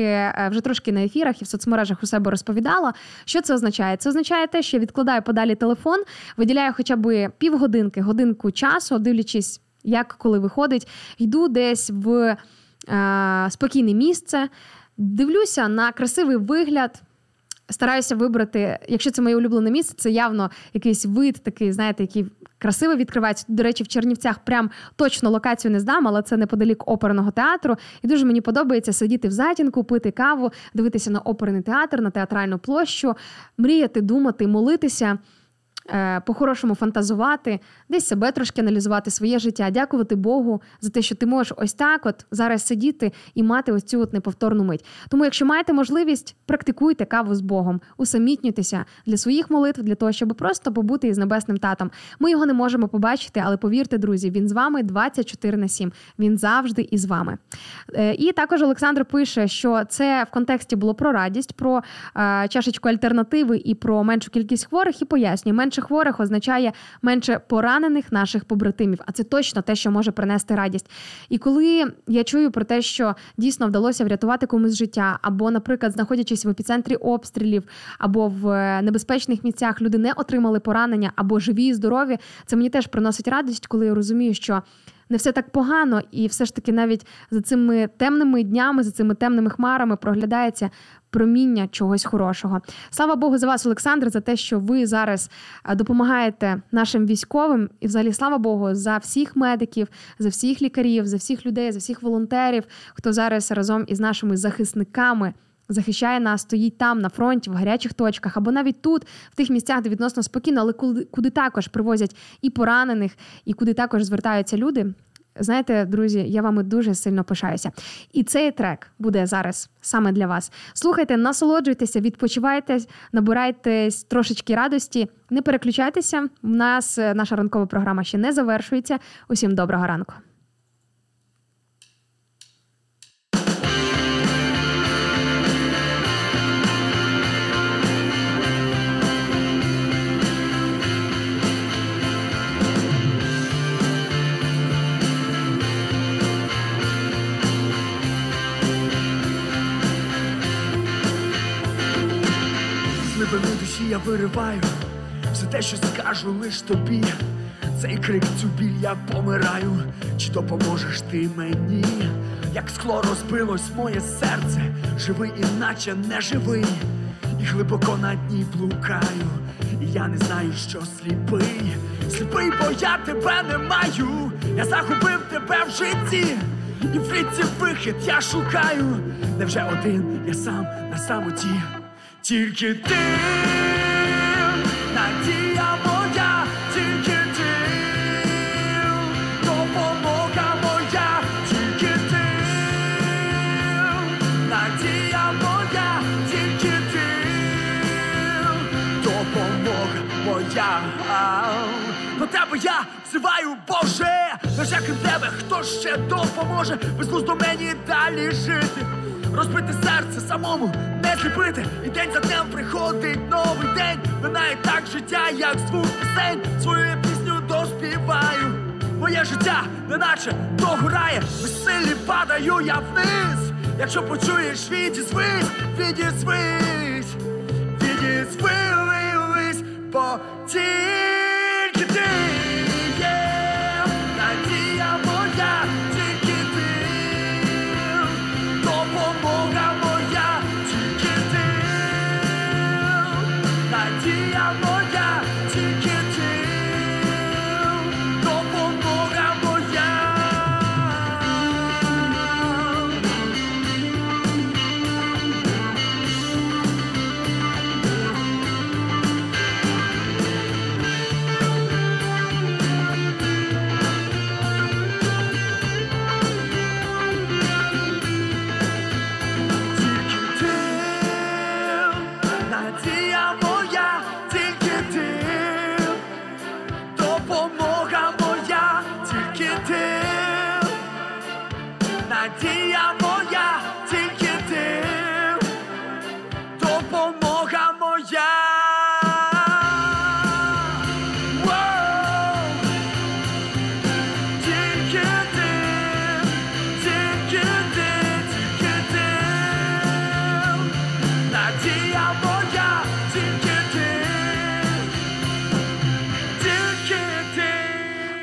трошки на ефірах і в соцмережах у себе розповідала. Що це означає? Це означає те, що я відкладаю подалі телефон, виділяю хоча б півгодинки, годинку часу, дивлячись, як коли виходить, йду десь в спокійне місце, дивлюся на красивий вигляд, стараюся вибрати, якщо це моє улюблене місце, це явно якийсь вид такий, знаєте, який красиво відкривається. До речі, в Чернівцях прям точно локацію не здам, але це неподалік оперного театру. І дуже мені подобається сидіти в затінку, пити каву, дивитися на оперний театр, на театральну площу, мріяти, думати, молитися, по-хорошому фантазувати, десь себе трошки аналізувати, своє життя, дякувати Богу за те, що ти можеш ось так от зараз сидіти і мати ось цю от неповторну мить. Тому, якщо маєте можливість, практикуйте каву з Богом, усамітнюйтеся для своїх молитв, для того, щоб просто побути із Небесним Татом. Ми його не можемо побачити, але повірте, друзі, він з вами 24/7. Він завжди із вами. І також Олександр пише, що це в контексті було про радість, про чашечку альтернативи і про меншу кількість хворих, і пояснює, менше хворих означає менше поранених наших побратимів, а це точно те, що може принести радість. І коли я чую про те, що дійсно вдалося врятувати комусь життя, або, наприклад, знаходячись в епіцентрі обстрілів, або в небезпечних місцях люди не отримали поранення, або живі і здорові, це мені теж приносить радість, коли я розумію, що не все так погано, і все ж таки навіть за цими темними днями, за цими темними хмарами проглядається проміння чогось хорошого. Слава Богу за вас, Олександр, за те, що ви зараз допомагаєте нашим військовим. І взагалі, слава Богу, за всіх медиків, за всіх лікарів, за всіх людей, за всіх волонтерів, хто зараз разом із нашими захисниками захищає нас, стоїть там, на фронті, в гарячих точках, або навіть тут, в тих місцях, де відносно спокійно, але куди також привозять і поранених, і куди також звертаються люди. Знаєте, друзі, я вами дуже сильно пишаюся. І цей трек буде зараз саме для вас. Слухайте, насолоджуйтеся, відпочивайте, набирайтесь трошечки радості. Не переключайтеся, у нас наша ранкова програма ще не завершується. Усім доброго ранку. Глибину душі я вириваю все те, що скажу лиш тобі. Цей крик, цю біль, я помираю. Чи допоможеш ти мені? Як скло розбилось моє серце, живий іначе не живий. І глибоко на дні блукаю, і я не знаю, що сліпий. Сліпий, бо я тебе не маю. Я загубив тебе в житті, і в річці вихід я шукаю. Невже один я сам на самоті? Тільки ти, надія моя, тільки ти, допомога моя, тільки ти, надія моя, тільки ти, допомога моя. До тебе я взиваю, Боже, лише крім тебе, хто ще допоможе безглуздо мені далі жити. Розбите серце самому не зліпити, і день за днем приходить новий день. Минає так життя, як звук пісень. Свою пісню доспіваю. Моє життя неначе догорає, безсилі падаю я вниз. Якщо почуєш, відізвись, відізвись, відізвись, бо тільки ти є надія моя, тільки ти. Допомога моя, тільки ти, надія моя, тільки ти, допомога моя.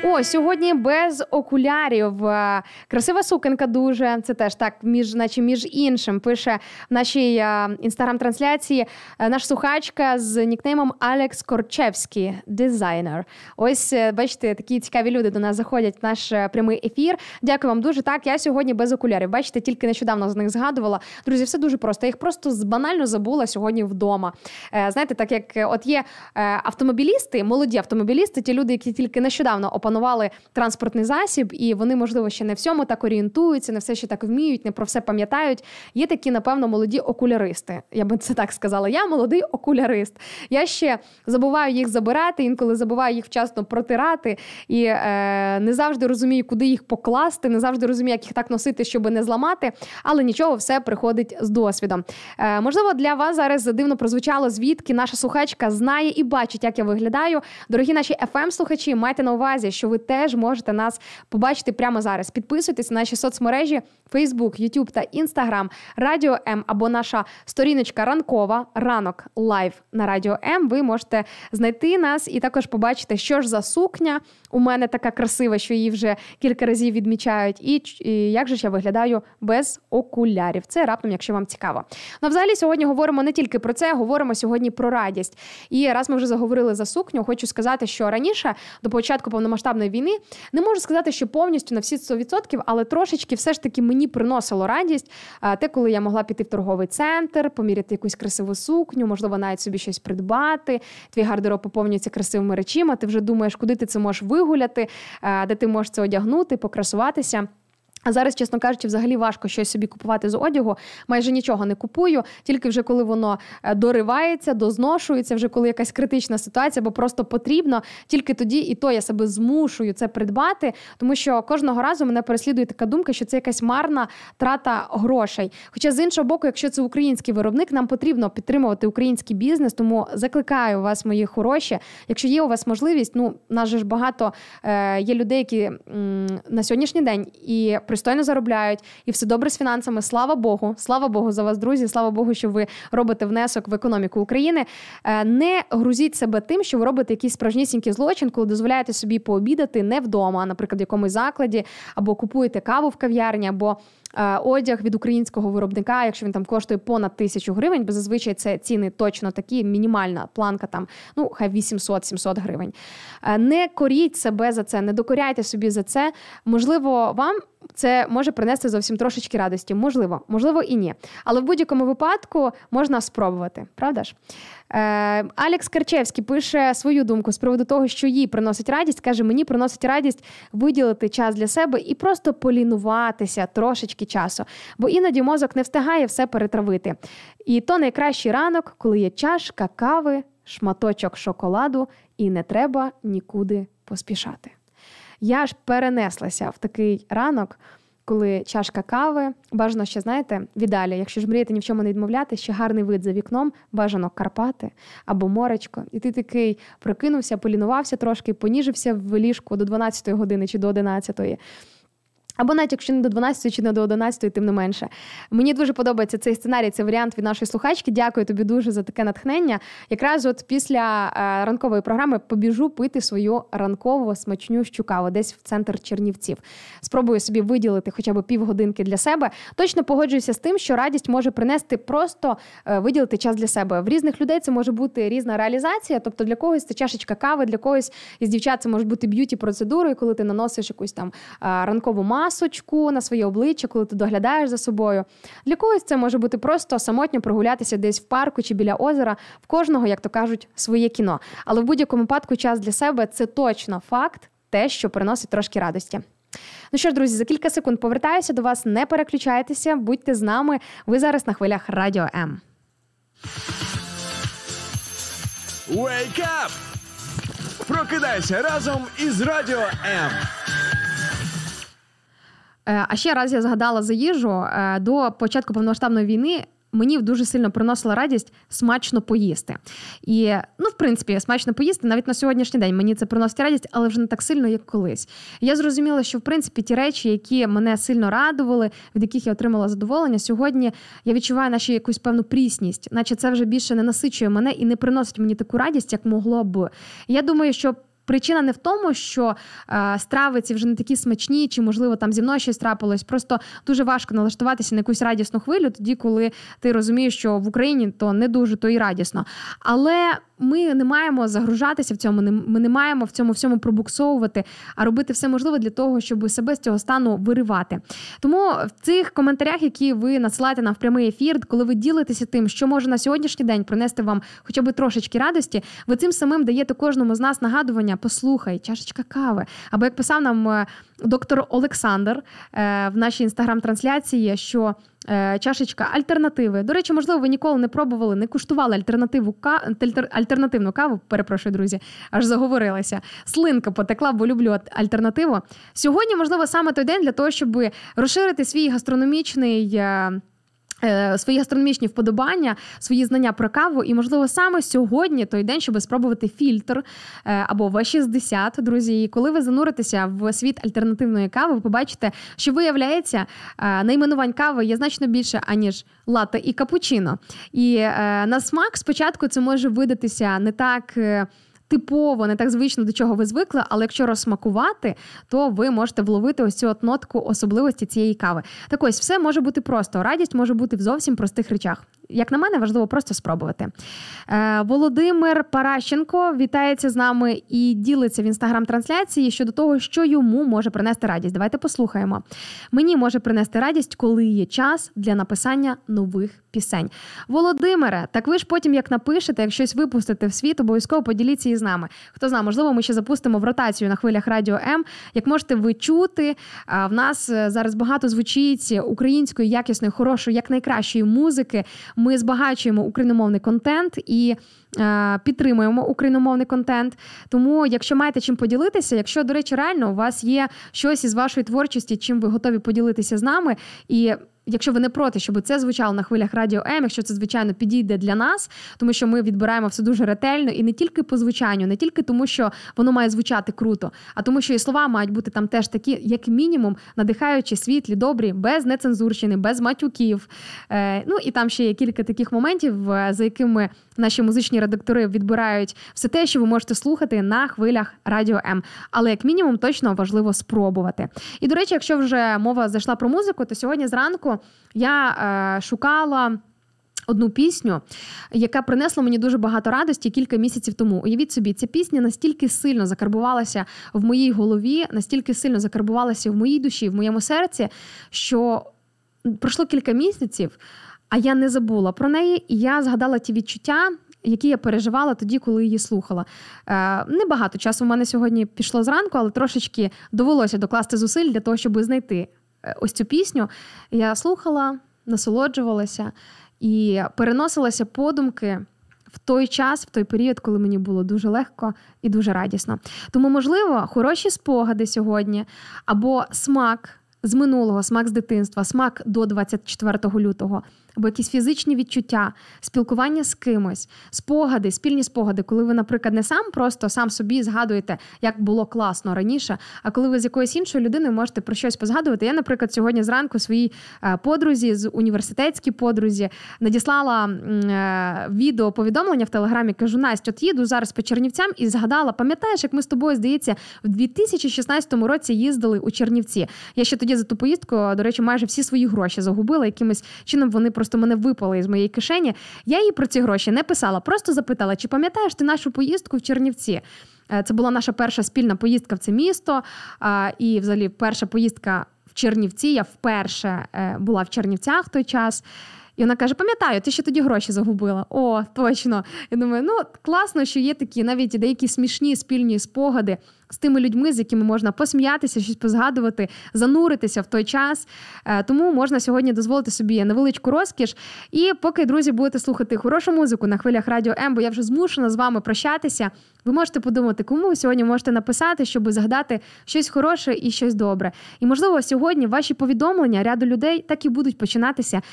О, сьогодні без окулярів. Красива сукенка дуже. Це теж так, між іншим, пише в нашій інстаграм-трансляції наша слухачка з нікнеймом Алекс Корчевський, дизайнер. Ось, бачите, такі цікаві люди до нас заходять в наш прямий ефір. Дякую вам дуже. Так, я сьогодні без окулярів. Бачите, тільки нещодавно з них згадувала. Друзі, все дуже просто. Я їх просто банально забула сьогодні вдома. Знаєте, так як от є автомобілісти, молоді автомобілісти, ті люди, які тільки нещодавно опанували транспортний засіб, і вони, можливо, ще не всьому так орієнтуються, не все ще так вміють, не про все пам'ятають. Є такі, напевно, молоді окуляристи. Я би це так сказала. Я молодий окулярист. Я ще забуваю їх забирати, інколи забуваю їх вчасно протирати, і не завжди розумію, куди їх покласти, не завжди розумію, як їх так носити, щоб не зламати, але нічого, все приходить з досвідом. Можливо, для вас зараз дивно прозвучало, звідки наша слухачка знає і бачить, як я виглядаю. Дорогі наші FM-слухачі, майте на увазі, що ви теж можете нас побачити прямо зараз. Підписуйтесь на наші соцмережі Facebook, YouTube та Instagram, Радіо М або наша сторіночка ранкова, ранок лайв на Радіо М. Ви можете знайти нас і також побачити, що ж за сукня у мене така красива, що її вже кілька разів відмічають, і як же ж я виглядаю без окулярів. Це раптом, якщо вам цікаво. Ну, взагалі, сьогодні говоримо не тільки про це, говоримо сьогодні про радість. І раз ми вже заговорили за сукню, хочу сказати, що раніше, до початку повномасштабної війни, не можу сказати, що повністю на всі 100%, але трошечки все ж таки мені приносило радість. Те, коли я могла піти в торговий центр, поміряти якусь красиву сукню, можливо, навіть собі щось придбати, твій гардероб поповнюється красивими речима, ти вже думаєш, куди ти це можеш вигуляти, де ти можеш це одягнути, покрасуватися. А зараз, чесно кажучи, взагалі важко щось собі купувати з одягу. Майже нічого не купую, тільки вже коли воно доривається, дозношується, вже коли якась критична ситуація, бо просто потрібно, тільки тоді і то я себе змушую це придбати, тому що кожного разу мене переслідує така думка, що це якась марна трата грошей. Хоча, з іншого боку, якщо це український виробник, нам потрібно підтримувати український бізнес, тому закликаю вас, мої хороші, якщо є у вас можливість, нас же ж багато є людей, які на сьогоднішній день і пристойно заробляють, і все добре з фінансами. Слава Богу за вас, друзі, слава Богу, що ви робите внесок в економіку України. Не грузіть себе тим, що ви робите якийсь справжнісінький злочин, коли дозволяєте собі пообідати не вдома, наприклад, в якомусь закладі, або купуєте каву в кав'ярні, або одяг від українського виробника, якщо він там коштує понад 1000 гривень, бо зазвичай це ціни точно такі, мінімальна планка там, хай 800-700 гривень. Не коріть себе за це, не докоряйте собі за це. Можливо, вам це може принести зовсім трошечки радості. Можливо і ні. Але в будь-якому випадку можна спробувати, правда ж? Алекс Корчевський пише свою думку з приводу того, що їй приносить радість. Каже, мені приносить радість виділити час для себе і просто полінуватися трошечки часу. Бо іноді мозок не встигає все перетравити. І то найкращий ранок, коли є чашка кави, шматочок шоколаду і не треба нікуди поспішати. Я аж перенеслася в такий ранок, коли чашка кави, бажано ще, знаєте, в ідеалі, якщо ж мрієте ні в чому не відмовляти, ще гарний вид за вікном, бажано Карпати або моречко. І ти такий прокинувся, полінувався трошки, поніжився в ліжку до 12-ї години чи до 11-ї. Або навіть якщо не до 12 чи не до 11, тим не менше. Мені дуже подобається цей сценарій, цей варіант від нашої слухачки. Дякую тобі дуже за таке натхнення. Якраз от після ранкової програми побіжу пити свою ранкову смачнющу каву десь в центр Чернівців. Спробую собі виділити хоча б півгодинки для себе. Точно погоджуюся з тим, що радість може принести просто виділити час для себе. В різних людей це може бути різна реалізація, тобто для когось це чашечка кави, для когось із дівчат це може бути б'юті-процедури, коли ти наносиш якусь там ранкову масочку на своє обличчя, коли ти доглядаєш за собою. Для когось це може бути просто самотньо прогулятися десь в парку чи біля озера. В кожного, як то кажуть, своє кіно. Але в будь-якому випадку час для себе – це точно факт, те, що приносить трошки радості. Ну що ж, друзі, за кілька секунд повертаюся до вас, не переключайтеся, будьте з нами. Ви зараз на хвилях Радіо М. Wake up! Прокидайся разом із Радіо М. А ще раз я згадала за їжу. До початку повномасштабної війни мені дуже сильно приносила радість смачно поїсти. І, в принципі, смачно поїсти навіть на сьогоднішній день мені це приносить радість, але вже не так сильно, як колись. Я зрозуміла, що, в принципі, ті речі, які мене сильно радували, від яких я отримала задоволення, сьогодні я відчуваю наче якусь певну прісність, наче це вже більше не насичує мене і не приносить мені таку радість, як могло б. Я думаю, що причина не в тому, що страви ці вже не такі смачні, чи, можливо, там зі мною щось трапилось. Просто дуже важко налаштуватися на якусь радісну хвилю тоді, коли ти розумієш, що в Україні то не дуже, то і радісно. Але ми не маємо загружатися в цьому, ми не маємо в цьому всьому пробуксовувати, а робити все можливе для того, щоб себе з цього стану виривати. Тому в цих коментарях, які ви надсилаєте нам в прямий ефір, коли ви ділитеся тим, що може на сьогоднішній день принести вам хоча б трошечки радості, ви цим самим даєте кожному з нас нагадування: послухай, чашечка кави. Або як писав нам доктор Олександр в нашій інстаграм-трансляції, що чашечка альтернативи. До речі, можливо, ви ніколи не пробували, не куштували альтернативну каву, перепрошую, друзі, аж заговорилася. Слинка потекла, бо люблю альтернативу. Сьогодні, можливо, саме той день для того, щоб розширити свої гастрономічні вподобання, свої знання про каву. І, можливо, саме сьогодні той день, щоб спробувати фільтр або В60, друзі. І коли ви зануритеся в світ альтернативної кави, ви побачите, що, виявляється, найменувань кави є значно більше, аніж латте і капучино. І на смак спочатку це може видатися не так типово, не так звично, до чого ви звикли, але якщо розсмакувати, то ви можете вловити ось цю нотку особливості цієї кави. Так ось, все може бути просто. Радість може бути в зовсім простих речах. Як на мене, важливо просто спробувати. Володимир Паращенко вітається з нами і ділиться в інстаграм-трансляції щодо того, що йому може принести радість. Давайте послухаємо. Мені може принести радість, коли є час для написання нових пісень. Володимире, так ви ж потім, як напишете, як щось випустите в світ, обов'язково поділіться із нами. Хто знає, можливо, ми ще запустимо в ротацію на хвилях Радіо М. Як можете ви чути, в нас зараз багато звучить української, якісної, хорошої, як найкращої музики. Ми збагачуємо україномовний контент і підтримуємо україномовний контент. Тому, якщо маєте чим поділитися, якщо, до речі, реально у вас є щось із вашої творчості, чим ви готові поділитися з нами, і якщо ви не проти, щоб це звучало на хвилях Радіо М, якщо це, звичайно, підійде для нас, тому що ми відбираємо все дуже ретельно, і не тільки по звучанню, не тільки тому, що воно має звучати круто, а тому, що і слова мають бути там теж такі, як мінімум, надихаючі, світлі, добрі, без нецензурщини, без матюків. Ну, і там ще є кілька таких моментів, за якими наші музичні редактори відбирають все те, що ви можете слухати на хвилях Радіо М. Але, як мінімум, точно важливо спробувати. І, до речі, якщо вже мова зайшла про музику, то сьогодні зранку я шукала одну пісню, яка принесла мені дуже багато радості кілька місяців тому. Уявіть собі, ця пісня настільки сильно закарбувалася в моїй голові, настільки сильно закарбувалася в моїй душі, в моєму серці, що пройшло кілька місяців, а я не забула про неї, і я згадала ті відчуття, які я переживала тоді, коли її слухала. Небагато часу в мене сьогодні пішло зранку, але трошечки довелося докласти зусиль для того, щоб знайти ось цю пісню. Я слухала, насолоджувалася і переносилася подумки в той час, в той період, коли мені було дуже легко і дуже радісно. Тому, можливо, хороші спогади сьогодні або смак з минулого, смак з дитинства, смак до 24 лютого, або якісь фізичні відчуття, спілкування з кимось, спогади, спільні спогади, коли ви, наприклад, не сам собі згадуєте, як було класно раніше, а коли ви з якоюсь іншою людиною можете про щось позгадувати. Я, наприклад, сьогодні зранку своїй подрузі, з університетській подрузі, надіслала відео-повідомлення в Телеграмі, кажу: Настя, от їду зараз по Чернівцям і згадала, пам'ятаєш, як ми з тобою, здається, в 2016 році їздили у Чернівці. Я ще тоді за ту поїздку, до речі, майже всі свої гроші загубила, якимось чином вони просто мене випали із моєї кишені. Я їй про ці гроші не писала, просто запитала, чи пам'ятаєш ти нашу поїздку в Чернівці? Це була наша перша спільна поїздка в це місто, і взагалі перша поїздка в Чернівці. Я вперше була в Чернівцях в той час. І вона каже: пам'ятаю, ти ще тоді гроші загубила. О, точно. Я думаю, класно, що є такі навіть деякі смішні спільні спогади з тими людьми, з якими можна посміятися, щось позгадувати, зануритися в той час. Тому можна сьогодні дозволити собі невеличку розкіш. І поки, друзі, будете слухати хорошу музику на хвилях Радіо М, бо я вже змушена з вами прощатися, ви можете подумати, кому ви сьогодні можете написати, щоб згадати щось хороше і щось добре. І, можливо, сьогодні ваші повідомлення ряду людей так і будуть починатися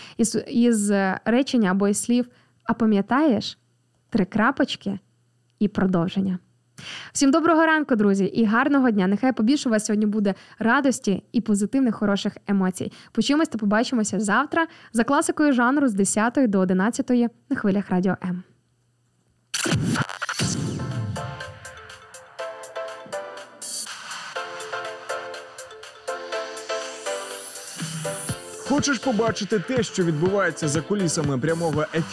із речення або із слів: а пам'ятаєш? 3 крапочки і продовження. Всім доброго ранку, друзі, і гарного дня. Нехай побільше у вас сьогодні буде радості і позитивних, хороших емоцій. Почуємось та побачимося завтра за класикою жанру з 10 до 11 на хвилях Радіо М. Хочеш побачити те, що відбувається за кулісами прямого ефіру?